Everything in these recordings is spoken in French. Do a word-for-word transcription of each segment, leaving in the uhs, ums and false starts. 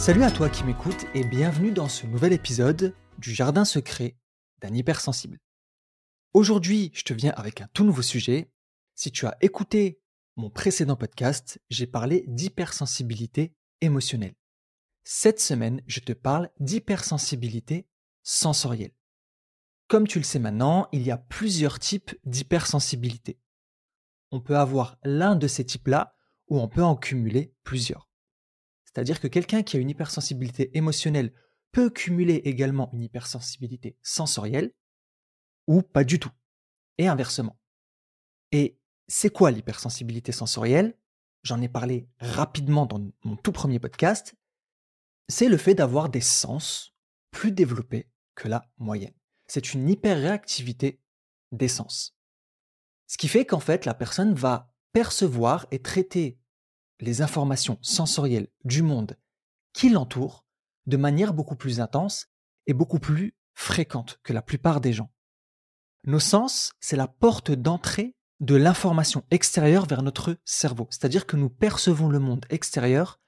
Salut à toi qui m'écoutes et bienvenue dans ce nouvel épisode du Jardin secret d'un hypersensible. Aujourd'hui, je te viens avec un tout nouveau sujet. Si tu as écouté mon précédent podcast, j'ai parlé d'hypersensibilité émotionnelle. Cette semaine, je te parle d'hypersensibilité sensorielle. Comme tu le sais maintenant, il y a plusieurs types d'hypersensibilité. On peut avoir l'un de ces types-là ou on peut en cumuler plusieurs. C'est-à-dire que quelqu'un qui a une hypersensibilité émotionnelle peut cumuler également une hypersensibilité sensorielle ou pas du tout, et inversement. Et c'est quoi l'hypersensibilité sensorielle ? J'en ai parlé rapidement dans mon tout premier podcast. C'est le fait d'avoir des sens plus développés que la moyenne. C'est une hyperréactivité des sens. Ce qui fait qu'en fait, la personne va percevoir et traiter les informations sensorielles du monde qui l'entoure de manière beaucoup plus intense et beaucoup plus fréquente que la plupart des gens. Nos sens, c'est la porte d'entrée de l'information extérieure vers notre cerveau. C'est-à-dire que nous percevons le monde extérieur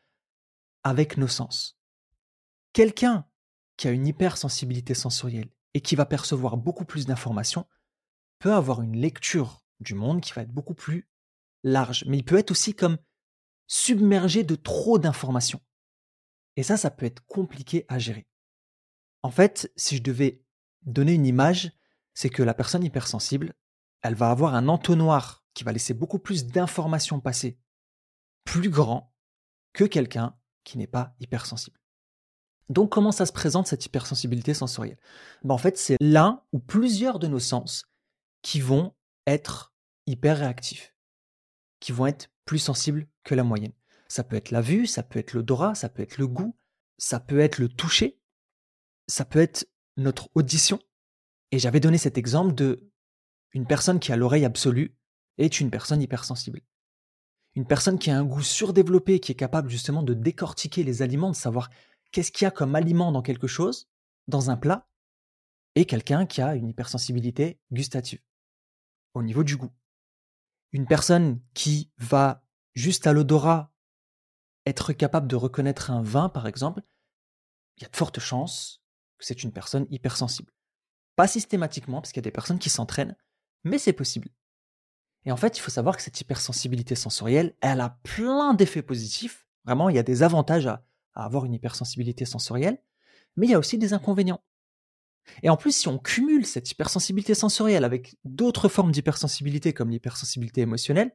avec nos sens. Quelqu'un qui a une hypersensibilité sensorielle et qui va percevoir beaucoup plus d'informations peut avoir une lecture du monde qui va être beaucoup plus large. Mais il peut être aussi comme submergé de trop d'informations. Et ça, ça peut être compliqué à gérer. En fait, si je devais donner une image, c'est que la personne hypersensible, elle va avoir un entonnoir qui va laisser beaucoup plus d'informations passer, plus grand que quelqu'un qui n'est pas hypersensible. Donc, comment ça se présente cette hypersensibilité sensorielle ? Ben, en fait, c'est l'un ou plusieurs de nos sens qui vont être hyper réactifs, qui vont être plus sensibles que la moyenne. Ça peut être la vue, ça peut être l'odorat, ça peut être le goût, ça peut être le toucher, ça peut être notre audition. Et j'avais donné cet exemple de une personne qui a l'oreille absolue est une personne hypersensible. Une personne qui a un goût surdéveloppé, qui est capable justement de décortiquer les aliments, de savoir qu'est-ce qu'il y a comme aliment dans quelque chose, dans un plat, et quelqu'un qui a une hypersensibilité gustative, au niveau du goût. Une personne qui va, juste à l'odorat, être capable de reconnaître un vin, par exemple, il y a de fortes chances que c'est une personne hypersensible. Pas systématiquement, parce qu'il y a des personnes qui s'entraînent, mais c'est possible. Et en fait, il faut savoir que cette hypersensibilité sensorielle, elle a plein d'effets positifs. Vraiment, il y a des avantages à, à avoir une hypersensibilité sensorielle, mais il y a aussi des inconvénients. Et en plus, si on cumule cette hypersensibilité sensorielle avec d'autres formes d'hypersensibilité, comme l'hypersensibilité émotionnelle,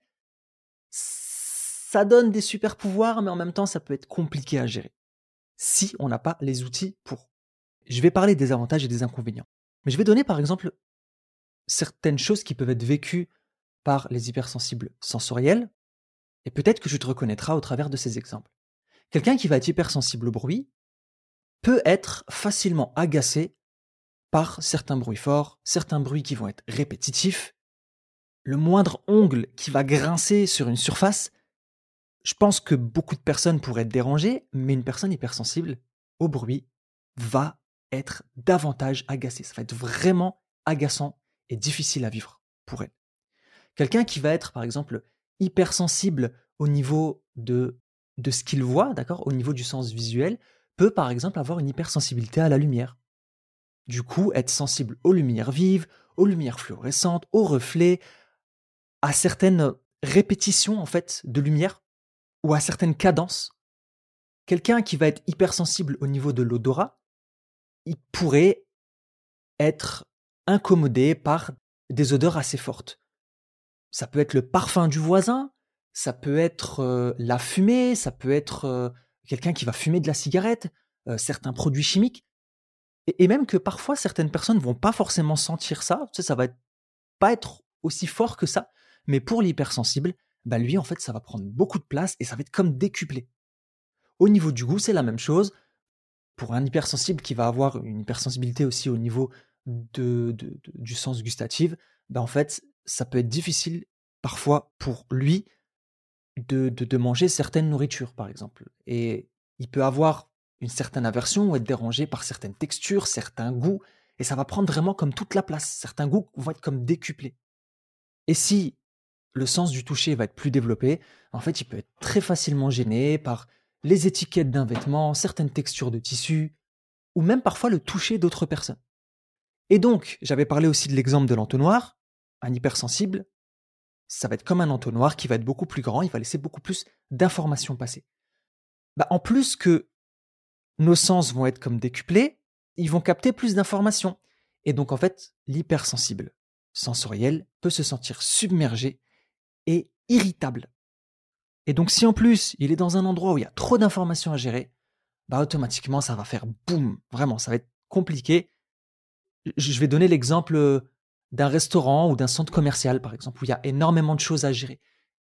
ça donne des super pouvoirs, mais en même temps, ça peut être compliqué à gérer, si on n'a pas les outils pour. Je vais parler des avantages et des inconvénients. Mais je vais donner par exemple certaines choses qui peuvent être vécues par les hypersensibles sensoriels, et peut-être que tu te reconnaîtras au travers de ces exemples. Quelqu'un qui va être hypersensible au bruit peut être facilement agacé par certains bruits forts, certains bruits qui vont être répétitifs. Le moindre ongle qui va grincer sur une surface, je pense que beaucoup de personnes pourraient être dérangées, mais une personne hypersensible au bruit va être davantage agacée. Ça va être vraiment agaçant et difficile à vivre pour elle. Quelqu'un qui va être, par exemple, hypersensible au niveau de, de ce qu'il voit, d'accord, au niveau du sens visuel, peut, par exemple, avoir une hypersensibilité à la lumière. Du coup, être sensible aux lumières vives, aux lumières fluorescentes, aux reflets, à certaines répétitions, en fait, de lumière ou à certaines cadences. Quelqu'un qui va être hypersensible au niveau de l'odorat, il pourrait être incommodé par des odeurs assez fortes. Ça peut être le parfum du voisin, ça peut être euh, la fumée, ça peut être euh, quelqu'un qui va fumer de la cigarette, euh, certains produits chimiques, et, et même que parfois certaines personnes vont pas forcément sentir ça, tu sais, ça va être, pas être aussi fort que ça, mais pour l'hypersensible, bah lui en fait ça va prendre beaucoup de place et ça va être comme décuplé. Au niveau du goût, c'est la même chose. Pour un hypersensible qui va avoir une hypersensibilité aussi au niveau de, de- de- du sens gustatif, bah en fait, ça peut être difficile parfois pour lui de, de, de manger certaines nourritures, par exemple. Et il peut avoir une certaine aversion ou être dérangé par certaines textures, certains goûts, et ça va prendre vraiment comme toute la place. Certains goûts vont être comme décuplés. Et si le sens du toucher va être plus développé, en fait, il peut être très facilement gêné par les étiquettes d'un vêtement, certaines textures de tissu, ou même parfois le toucher d'autres personnes. Et donc, j'avais parlé aussi de l'exemple de l'entonnoir. Un hypersensible, ça va être comme un entonnoir qui va être beaucoup plus grand, il va laisser beaucoup plus d'informations passer. Bah, en plus que nos sens vont être comme décuplés, ils vont capter plus d'informations. Et donc, en fait, l'hypersensible sensoriel peut se sentir submergé et irritable. Et donc, si en plus, il est dans un endroit où il y a trop d'informations à gérer, bah, automatiquement, ça va faire boum. Vraiment, ça va être compliqué. Je vais donner l'exemple d'un restaurant ou d'un centre commercial, par exemple, où il y a énormément de choses à gérer.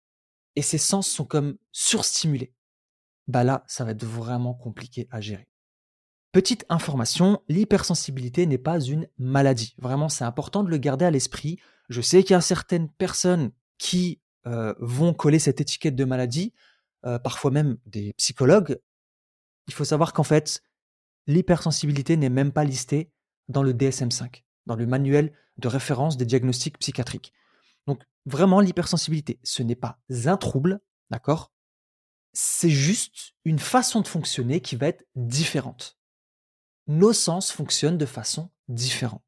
Et ses sens sont comme surstimulés. Bah là, ça va être vraiment compliqué à gérer. Petite information, l'hypersensibilité n'est pas une maladie. Vraiment, c'est important de le garder à l'esprit. Je sais qu'il y a certaines personnes qui euh, vont coller cette étiquette de maladie, euh, parfois même des psychologues. Il faut savoir qu'en fait, l'hypersensibilité n'est même pas listée dans le D S M cinq, dans le manuel de référence des diagnostics psychiatriques. Donc vraiment, l'hypersensibilité, ce n'est pas un trouble, d'accord? C'est juste une façon de fonctionner qui va être différente. Nos sens fonctionnent de façon différente.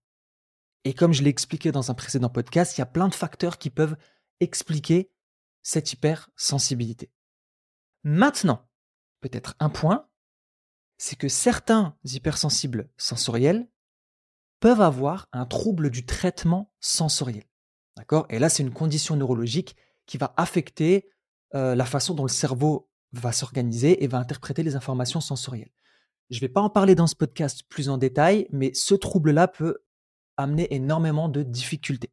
Et comme je l'ai expliqué dans un précédent podcast, il y a plein de facteurs qui peuvent expliquer cette hypersensibilité. Maintenant, peut-être un point, c'est que certains hypersensibles sensoriels peuvent avoir un trouble du traitement sensoriel. D'accord? Et là, c'est une condition neurologique qui va affecter euh, la façon dont le cerveau va s'organiser et va interpréter les informations sensorielles. Je ne vais pas en parler dans ce podcast plus en détail, mais ce trouble-là peut amener énormément de difficultés.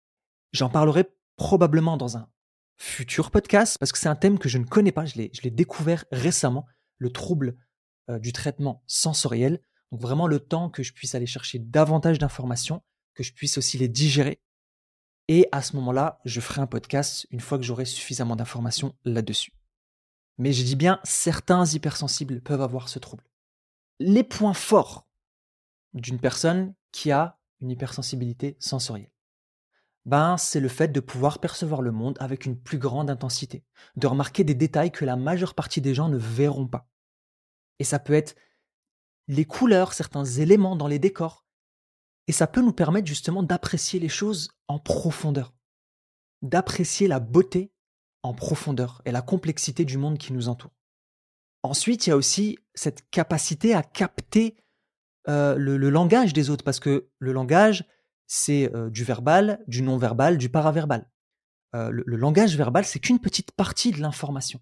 J'en parlerai probablement dans un futur podcast parce que c'est un thème que je ne connais pas, je l'ai, je l'ai découvert récemment, le trouble euh, du traitement sensoriel. Donc vraiment le temps que je puisse aller chercher davantage d'informations, que je puisse aussi les digérer. Et à ce moment-là, je ferai un podcast une fois que j'aurai suffisamment d'informations là-dessus. Mais je dis bien, certains hypersensibles peuvent avoir ce trouble. Les points forts d'une personne qui a une hypersensibilité sensorielle, ben, c'est le fait de pouvoir percevoir le monde avec une plus grande intensité, de remarquer des détails que la majeure partie des gens ne verront pas. Et ça peut être les couleurs, certains éléments dans les décors. Et ça peut nous permettre justement d'apprécier les choses en profondeur, d'apprécier la beauté en profondeur et la complexité du monde qui nous entoure. Ensuite, il y a aussi cette capacité à capter euh, le, le langage des autres, parce que le langage, c'est euh, du verbal, du non-verbal, du paraverbal. Euh, le, le langage verbal, c'est qu'une petite partie de l'information.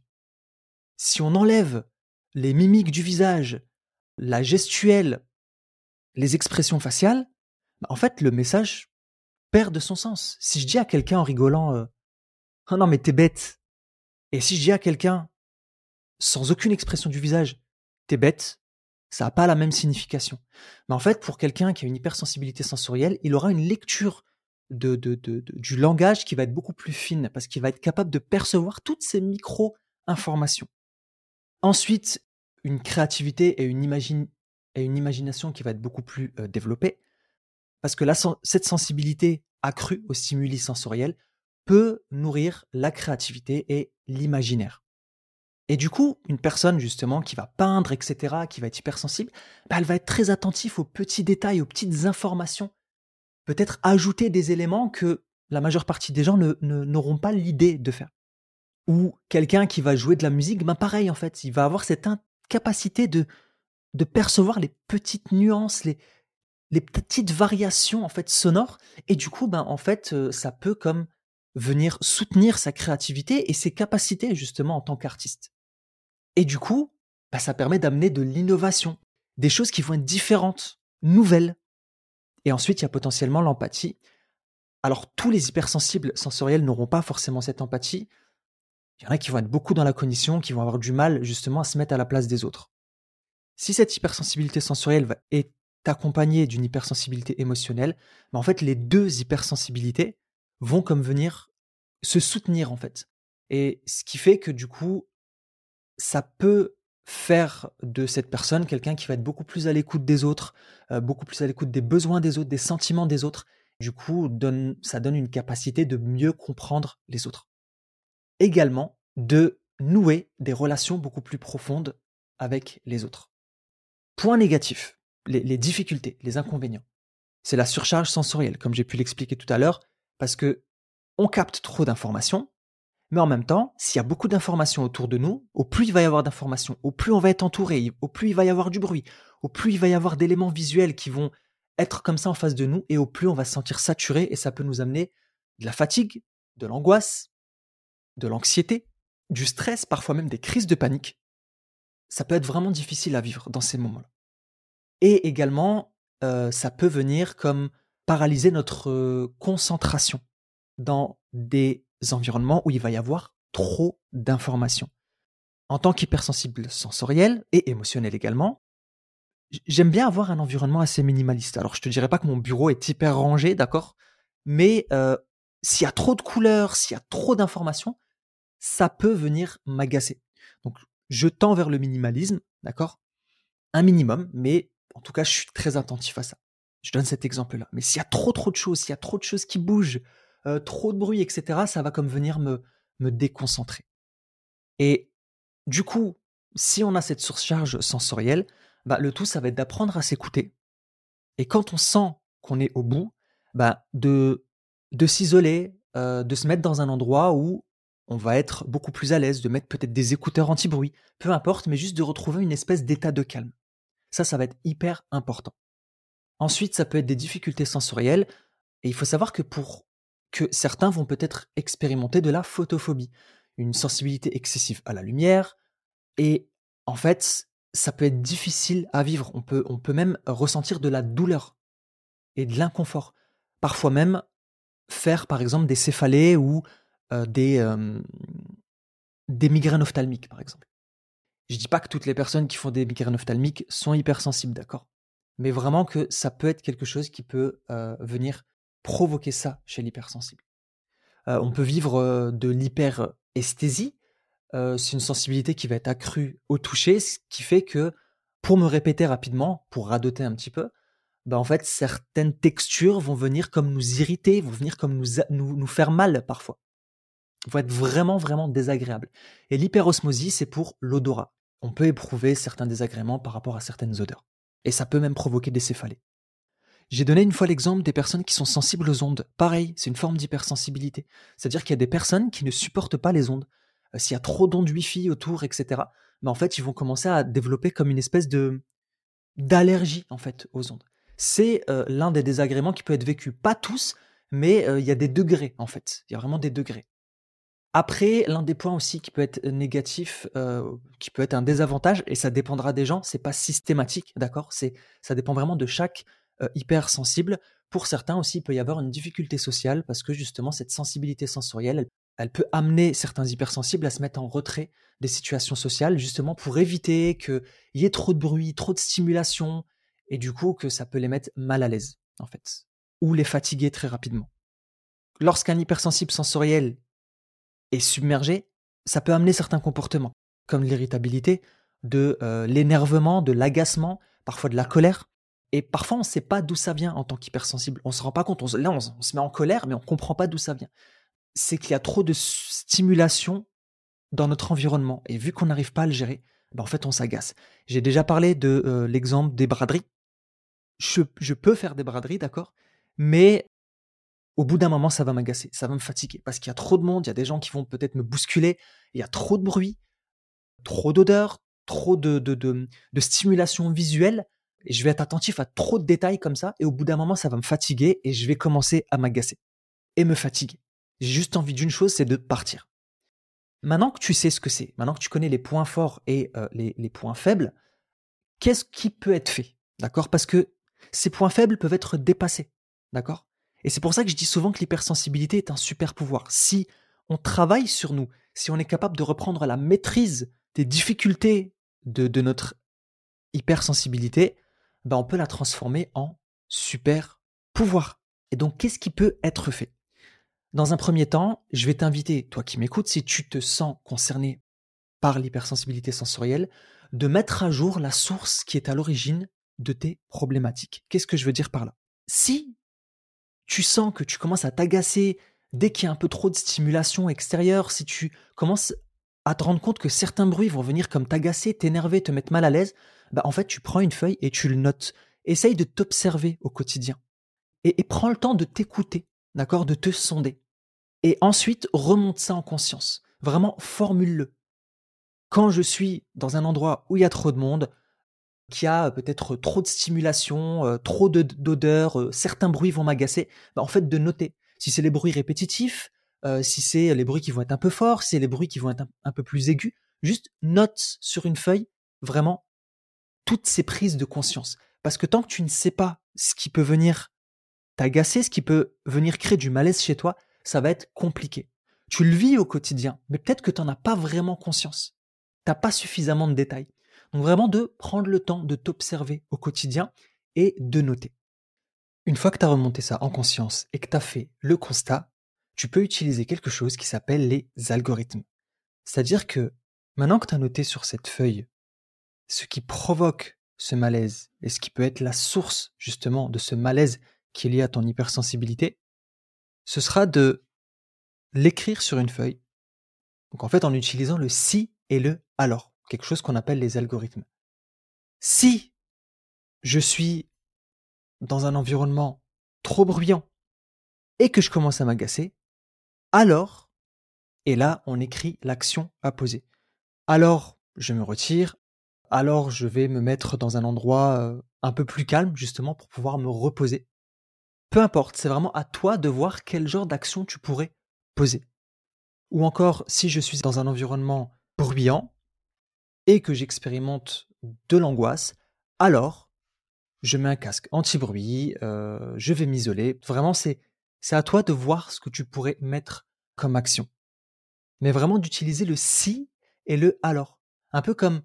Si on enlève les mimiques du visage, la gestuelle, les expressions faciales, bah, en fait, le message perd de son sens. Si je dis à quelqu'un en rigolant euh, « Oh non, mais t'es bête », et si je dis à quelqu'un sans aucune expression du visage « T'es bête », ça n'a pas la même signification. Mais en fait, pour quelqu'un qui a une hypersensibilité sensorielle, il aura une lecture de, de, de, de, du langage qui va être beaucoup plus fine, parce qu'il va être capable de percevoir toutes ces micro-informations. Ensuite, une créativité et une, imagine, et une imagination qui va être beaucoup plus euh, développée, parce que la, cette sensibilité accrue aux stimuli sensoriels peut nourrir la créativité et l'imaginaire. Et du coup, une personne justement qui va peindre, et cetera, qui va être hypersensible, bah, elle va être très attentive aux petits détails, aux petites informations. Peut-être ajouter des éléments que la majeure partie des gens ne, ne, n'auront pas l'idée de faire. Ou quelqu'un qui va jouer de la musique, ben pareil en fait, il va avoir cette incapacité de, de percevoir les petites nuances, les, les petites variations en fait sonores, et du coup, ben en fait, euh, ça peut comme venir soutenir sa créativité et ses capacités justement en tant qu'artiste. Et du coup, bah, ça permet d'amener de l'innovation, des choses qui vont être différentes, nouvelles. Et ensuite, il y a potentiellement l'empathie. Alors, tous les hypersensibles sensoriels n'auront pas forcément cette empathie. Il y en a qui vont être beaucoup dans la cognition, qui vont avoir du mal justement à se mettre à la place des autres. Si cette hypersensibilité sensorielle est accompagnée d'une hypersensibilité émotionnelle, bah en fait, les deux hypersensibilités vont comme venir se soutenir en fait. Et ce qui fait que du coup, ça peut faire de cette personne quelqu'un qui va être beaucoup plus à l'écoute des autres, euh, beaucoup plus à l'écoute des besoins des autres, des sentiments des autres. Du coup, donne, ça donne une capacité de mieux comprendre les autres. Également, de nouer des relations beaucoup plus profondes avec les autres. Point négatif, les, les difficultés, les inconvénients. C'est la surcharge sensorielle, comme j'ai pu l'expliquer tout à l'heure, parce que on capte trop d'informations, mais en même temps, s'il y a beaucoup d'informations autour de nous, au plus il va y avoir d'informations, au plus on va être entouré, au plus il va y avoir du bruit, au plus il va y avoir d'éléments visuels qui vont être comme ça en face de nous, et au plus on va se sentir saturé, et ça peut nous amener de la fatigue, de l'angoisse, de l'anxiété, du stress, parfois même des crises de panique. Ça peut être vraiment difficile à vivre dans ces moments-là. Et également, euh, ça peut venir comme paralyser notre euh, concentration dans des environnements où il va y avoir trop d'informations. En tant qu'hypersensible sensoriel et émotionnel également, j- j'aime bien avoir un environnement assez minimaliste. Alors, je te dirais pas que mon bureau est hyper rangé, d'accord? Mais euh, s'il y a trop de couleurs, s'il y a trop d'informations, ça peut venir m'agacer. Donc, je tends vers le minimalisme, d'accord? Un minimum, mais en tout cas, je suis très attentif à ça. Je donne cet exemple-là. Mais s'il y a trop trop de choses, s'il y a trop de choses qui bougent, euh, trop de bruit, et cetera, ça va comme venir me, me déconcentrer. Et du coup, si on a cette surcharge sensorielle, bah, le tout, ça va être d'apprendre à s'écouter. Et quand on sent qu'on est au bout, bah, de, de s'isoler, euh, de se mettre dans un endroit où on va être beaucoup plus à l'aise, de mettre peut-être des écouteurs anti-bruit, peu importe, mais juste de retrouver une espèce d'état de calme. Ça, ça va être hyper important. Ensuite, ça peut être des difficultés sensorielles, et il faut savoir que pour que certains vont peut-être expérimenter de la photophobie, une sensibilité excessive à la lumière, et en fait, ça peut être difficile à vivre. On peut, on peut même ressentir de la douleur et de l'inconfort. Parfois même faire, par exemple, des céphalées ou euh, des, euh, des migraines ophtalmiques, par exemple. Je dis pas que toutes les personnes qui font des migraines ophtalmiques sont hypersensibles, d'accord? Mais vraiment que ça peut être quelque chose qui peut euh, venir provoquer ça chez l'hypersensible. Euh, on peut vivre euh, de l'hyperesthésie. Euh, c'est une sensibilité qui va être accrue au toucher, ce qui fait que, pour me répéter rapidement, pour radoter un petit peu, bah en fait, certaines textures vont venir comme nous irriter, vont venir comme nous, nous, nous faire mal parfois. Vont être vraiment, vraiment désagréables. Et l'hyperosmosie, c'est pour l'odorat. On peut éprouver certains désagréments par rapport à certaines odeurs. Et ça peut même provoquer des céphalées. J'ai donné une fois l'exemple des personnes qui sont sensibles aux ondes. Pareil, c'est une forme d'hypersensibilité. C'est-à-dire qu'il y a des personnes qui ne supportent pas les ondes. Euh, S'il y a trop d'ondes Wi-Fi autour, et cetera, mais en fait, ils vont commencer à développer comme une espèce de d'allergie en fait aux ondes. C'est euh, l'un des désagréments qui peut être vécu, pas tous, mais euh, il y a des degrés en fait. Il y a vraiment des degrés. Après, l'un des points aussi qui peut être négatif, heu, qui peut être un désavantage et ça dépendra des gens, c'est pas systématique, d'accord? C'est ça dépend vraiment de chaque, heu, hypersensible. Pour certains aussi, il peut y avoir une difficulté sociale parce que justement cette sensibilité sensorielle, elle elle peut amener certains hypersensibles à se mettre en retrait des situations sociales, justement pour éviter qu'il y ait trop de bruit, trop de stimulation et du coup que ça peut les mettre mal à l'aise, en fait, ou les fatiguer très rapidement. Lorsqu'un hypersensible sensoriel et submergé, ça peut amener certains comportements, comme l'irritabilité, de euh, l'énervement, de l'agacement, parfois de la colère. Et parfois, on ne sait pas d'où ça vient en tant qu'hypersensible. On ne se rend pas compte. On se, là, on, on se met en colère, mais on ne comprend pas d'où ça vient. C'est qu'il y a trop de stimulation dans notre environnement. Et vu qu'on n'arrive pas à le gérer, ben en fait, on s'agace. J'ai déjà parlé de euh, l'exemple des braderies. Je, je peux faire des braderies, d'accord, mais au bout d'un moment, ça va m'agacer, ça va me fatiguer parce qu'il y a trop de monde, il y a des gens qui vont peut-être me bousculer, il y a trop de bruit, trop d'odeurs, trop de, de, de, de stimulation visuelle, et je vais être attentif à trop de détails comme ça, et au bout d'un moment, ça va me fatiguer et je vais commencer à m'agacer et me fatiguer. J'ai juste envie d'une chose, c'est de partir. Maintenant que tu sais ce que c'est, maintenant que tu connais les points forts et euh, les, les points faibles, qu'est-ce qui peut être fait? D'accord? Parce que ces points faibles peuvent être dépassés. D'accord? Et c'est pour ça que je dis souvent que l'hypersensibilité est un super pouvoir. Si on travaille sur nous, si on est capable de reprendre la maîtrise des difficultés de, de notre hypersensibilité, ben on peut la transformer en super pouvoir. Et donc, qu'est-ce qui peut être fait? Dans un premier temps, je vais t'inviter, toi qui m'écoutes, si tu te sens concerné par l'hypersensibilité sensorielle, de mettre à jour la source qui est à l'origine de tes problématiques. Qu'est-ce que je veux dire par là? Si tu sens que tu commences à t'agacer dès qu'il y a un peu trop de stimulation extérieure, si tu commences à te rendre compte que certains bruits vont venir comme t'agacer, t'énerver, te mettre mal à l'aise, bah, en fait, tu prends une feuille et tu le notes. Essaye de t'observer au quotidien et, et prends le temps de t'écouter, d'accord, de te sonder. Et ensuite, remonte ça en conscience. Vraiment, formule-le. Quand je suis dans un endroit où il y a trop de monde, qui a peut-être trop de stimulation, euh, trop de- d'odeurs, euh, certains bruits vont m'agacer, bah, en fait de noter. Si c'est les bruits répétitifs, euh, si c'est les bruits qui vont être un peu forts, si c'est les bruits qui vont être un, un peu plus aigus, juste note sur une feuille vraiment toutes ces prises de conscience. Parce que tant que tu ne sais pas ce qui peut venir t'agacer, ce qui peut venir créer du malaise chez toi, ça va être compliqué. Tu le vis au quotidien, mais peut-être que tu n'en as pas vraiment conscience. Tu n'as pas suffisamment de détails. Donc vraiment de prendre le temps de t'observer au quotidien et de noter. Une fois que tu as remonté ça en conscience et que tu as fait le constat, tu peux utiliser quelque chose qui s'appelle les algorithmes. C'est-à-dire que maintenant que tu as noté sur cette feuille ce qui provoque ce malaise et ce qui peut être la source justement de ce malaise qui est lié à ton hypersensibilité, ce sera de l'écrire sur une feuille. Donc en fait en utilisant le si et le alors, quelque chose qu'on appelle les algorithmes. Si je suis dans un environnement trop bruyant et que je commence à m'agacer, alors, et là on écrit l'action à poser. Alors je me retire, alors je vais me mettre dans un endroit euh, un peu plus calme justement pour pouvoir me reposer. Peu importe, c'est vraiment à toi de voir quel genre d'action tu pourrais poser. Ou encore, si je suis dans un environnement bruyant et que j'expérimente de l'angoisse, alors je mets un casque anti-bruit, euh, je vais m'isoler. Vraiment, c'est, c'est à toi de voir ce que tu pourrais mettre comme action. Mais vraiment d'utiliser le si et le alors. Un peu comme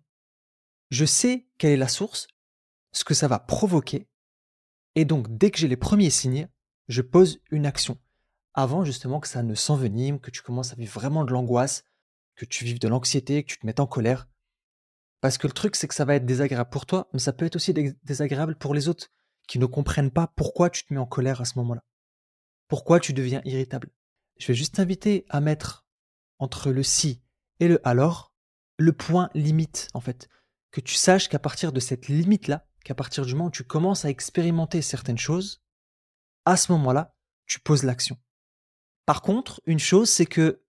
je sais quelle est la source, ce que ça va provoquer, et donc dès que j'ai les premiers signes, je pose une action. Avant justement que ça ne s'envenime, que tu commences à vivre vraiment de l'angoisse, que tu vives de l'anxiété, que tu te mettes en colère. Parce que le truc, c'est que ça va être désagréable pour toi, mais ça peut être aussi dé- désagréable pour les autres, qui ne comprennent pas pourquoi tu te mets en colère à ce moment-là. Pourquoi tu deviens irritable. Je vais juste t'inviter à mettre entre le si et le alors le point limite, en fait. Que tu saches qu'à partir de cette limite-là, qu'à partir du moment où tu commences à expérimenter certaines choses, à ce moment-là, tu poses l'action. Par contre, une chose, c'est que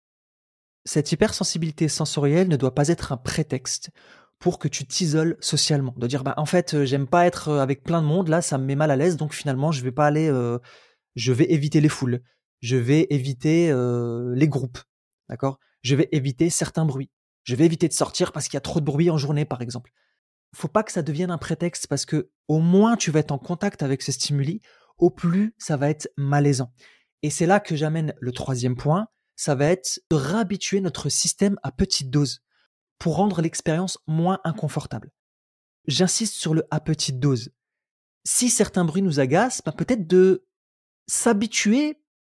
cette hypersensibilité sensorielle ne doit pas être un prétexte pour que tu t'isoles socialement. De dire, bah, en fait, euh, j'aime pas être euh, avec plein de monde, là, ça me met mal à l'aise, donc finalement, je vais pas aller, euh, je vais éviter les foules, je vais éviter euh, les groupes, d'accord? Je vais éviter certains bruits. Je vais éviter de sortir parce qu'il y a trop de bruit en journée, par exemple. Faut pas que ça devienne un prétexte parce que au moins tu vas être en contact avec ce stimuli, au plus ça va être malaisant. Et c'est là que j'amène le troisième point, ça va être de réhabituer notre système à petite dose pour rendre l'expérience moins inconfortable. J'insiste sur le à petite dose. Si certains bruits nous agacent, bah peut-être de s'habituer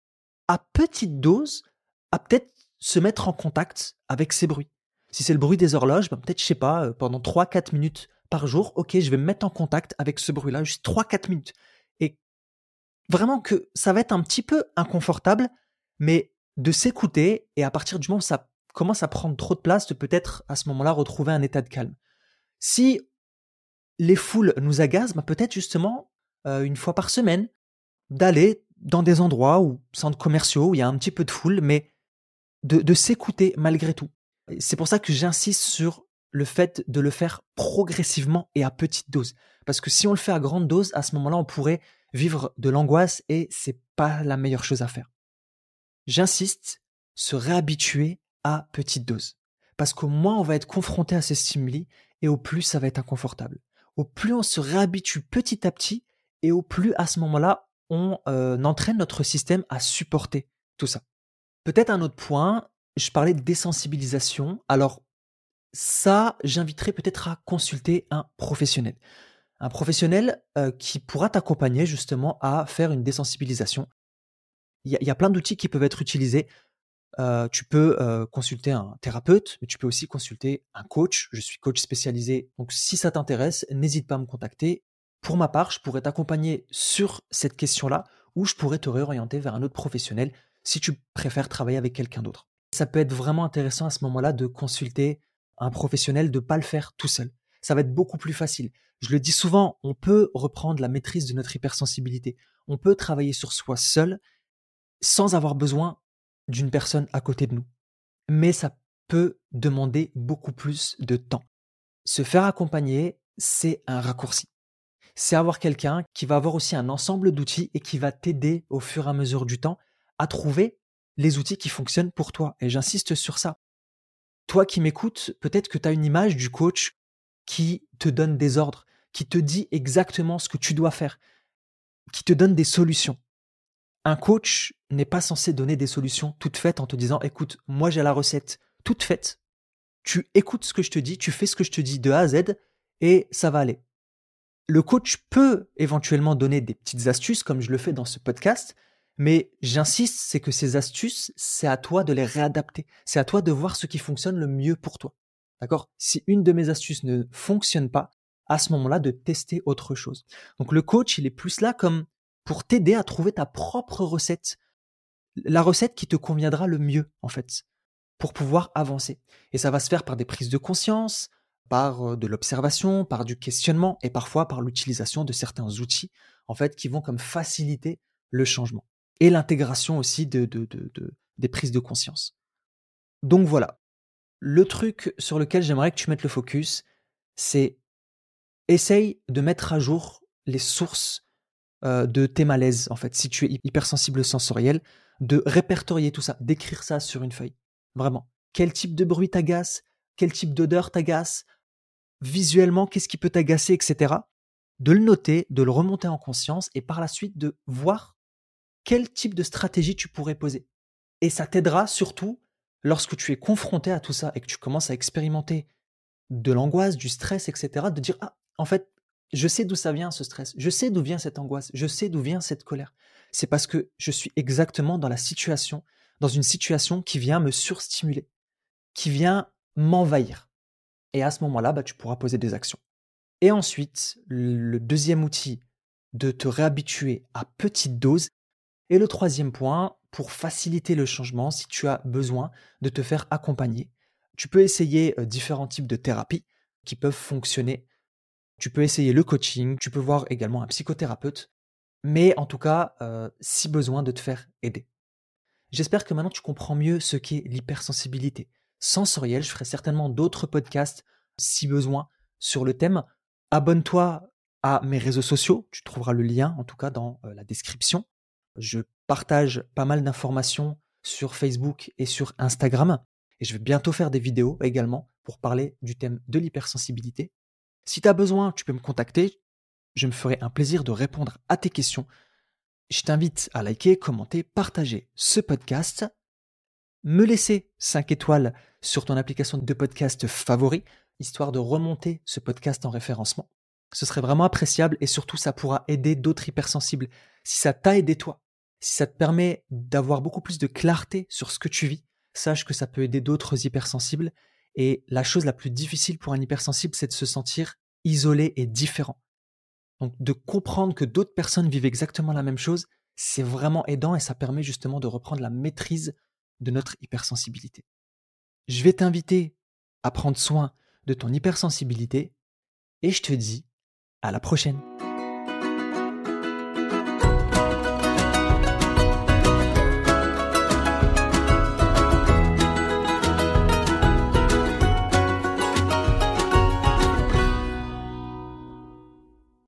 à petite dose à peut-être se mettre en contact avec ces bruits. Si c'est le bruit des horloges, bah peut-être, je sais pas, euh, pendant trois quatre minutes par jour, ok, je vais me mettre en contact avec ce bruit-là, juste trois quatre minutes. Et vraiment que ça va être un petit peu inconfortable, mais de s'écouter, et à partir du moment où ça commence à prendre trop de place, de peut-être à ce moment-là retrouver un état de calme. Si les foules nous agacent, bah peut-être justement, euh, une fois par semaine, d'aller dans des endroits ou centres commerciaux où il y a un petit peu de foule, mais de, de s'écouter malgré tout. C'est pour ça que j'insiste sur le fait de le faire progressivement et à petite dose. Parce que si on le fait à grande dose, à ce moment-là, on pourrait vivre de l'angoisse et c'est pas la meilleure chose à faire. J'insiste, se réhabituer à petite dose. Parce qu'au moins on va être confronté à ces stimuli et au plus ça va être inconfortable. Au plus on se réhabitue petit à petit et au plus à ce moment-là on euh, entraîne notre système à supporter tout ça. Peut-être un autre point, je parlais de désensibilisation. Alors ça, j'inviterais peut-être à consulter un professionnel. Un professionnel euh, qui pourra t'accompagner justement à faire une désensibilisation. Il y, a, il y a plein d'outils qui peuvent être utilisés. Euh, tu peux euh, consulter un thérapeute, mais tu peux aussi consulter un coach. Je suis coach spécialisé, donc si ça t'intéresse, n'hésite pas à me contacter. Pour ma part, je pourrais t'accompagner sur cette question-là ou je pourrais te réorienter vers un autre professionnel si tu préfères travailler avec quelqu'un d'autre. Ça peut être vraiment intéressant à ce moment-là de consulter un professionnel, de ne pas le faire tout seul. Ça va être beaucoup plus facile. Je le dis souvent, on peut reprendre la maîtrise de notre hypersensibilité. On peut travailler sur soi seul sans avoir besoin d'une personne à côté de nous. Mais ça peut demander beaucoup plus de temps. Se faire accompagner, c'est un raccourci. C'est avoir quelqu'un qui va avoir aussi un ensemble d'outils et qui va t'aider au fur et à mesure du temps à trouver les outils qui fonctionnent pour toi. Et j'insiste sur ça. Toi qui m'écoutes, peut-être que tu as une image du coach qui te donne des ordres, qui te dit exactement ce que tu dois faire, qui te donne des solutions. Un coach n'est pas censé donner des solutions toutes faites en te disant « Écoute, moi j'ai la recette toute faite, tu écoutes ce que je te dis, tu fais ce que je te dis de A à Z et ça va aller. » Le coach peut éventuellement donner des petites astuces comme je le fais dans ce podcast, mais j'insiste, c'est que ces astuces, c'est à toi de les réadapter. C'est à toi de voir ce qui fonctionne le mieux pour toi. D'accord ? Si une de mes astuces ne fonctionne pas, à ce moment-là, de tester autre chose. Donc le coach, il est plus là comme pour t'aider à trouver ta propre recette. La recette qui te conviendra le mieux, en fait, pour pouvoir avancer. Et ça va se faire par des prises de conscience, par de l'observation, par du questionnement et parfois par l'utilisation de certains outils, en fait, qui vont comme faciliter le changement et l'intégration aussi de, de, de, de, des prises de conscience. Donc voilà, le truc sur lequel j'aimerais que tu mettes le focus, c'est essaye de mettre à jour les sources euh, de tes malaises, en fait, si tu es hypersensible sensoriel, de répertorier tout ça, d'écrire ça sur une feuille. Vraiment. Quel type de bruit t'agace, quel type d'odeur t'agace, visuellement, qu'est-ce qui peut t'agacer, et cetera. De le noter, de le remonter en conscience et par la suite de voir quel type de stratégie tu pourrais poser. Et ça t'aidera surtout lorsque tu es confronté à tout ça et que tu commences à expérimenter de l'angoisse, du stress, et cetera, de dire « Ah, en fait, je sais d'où ça vient ce stress, je sais d'où vient cette angoisse, je sais d'où vient cette colère. C'est parce que je suis exactement dans la situation, dans une situation qui vient me surstimuler, qui vient m'envahir. » Et à ce moment-là, bah, tu pourras poser des actions. Et ensuite, le deuxième outil, de te réhabituer à petite dose. Et le troisième point, pour faciliter le changement, si tu as besoin de te faire accompagner, tu peux essayer différents types de thérapies qui peuvent fonctionner. Tu peux essayer le coaching, tu peux voir également un psychothérapeute, mais en tout cas, euh, si besoin de te faire aider. J'espère que maintenant tu comprends mieux ce qu'est l'hypersensibilité sensorielle. Je ferai certainement d'autres podcasts si besoin sur le thème. Abonne-toi à mes réseaux sociaux, tu trouveras le lien en tout cas dans euh, la description. Je partage pas mal d'informations sur Facebook et sur Instagram et je vais bientôt faire des vidéos également pour parler du thème de l'hypersensibilité. Si tu as besoin, tu peux me contacter. Je me ferai un plaisir de répondre à tes questions. Je t'invite à liker, commenter, partager ce podcast, me laisser cinq étoiles sur ton application de podcast favori, histoire de remonter ce podcast en référencement. Ce serait vraiment appréciable et surtout ça pourra aider d'autres hypersensibles. Si ça t'a aidé toi, si ça te permet d'avoir beaucoup plus de clarté sur ce que tu vis, sache que ça peut aider d'autres hypersensibles. Et la chose la plus difficile pour un hypersensible, c'est de se sentir isolé et différent. Donc de comprendre que d'autres personnes vivent exactement la même chose, c'est vraiment aidant et ça permet justement de reprendre la maîtrise de notre hypersensibilité. Je vais t'inviter à prendre soin de ton hypersensibilité et je te dis à la prochaine.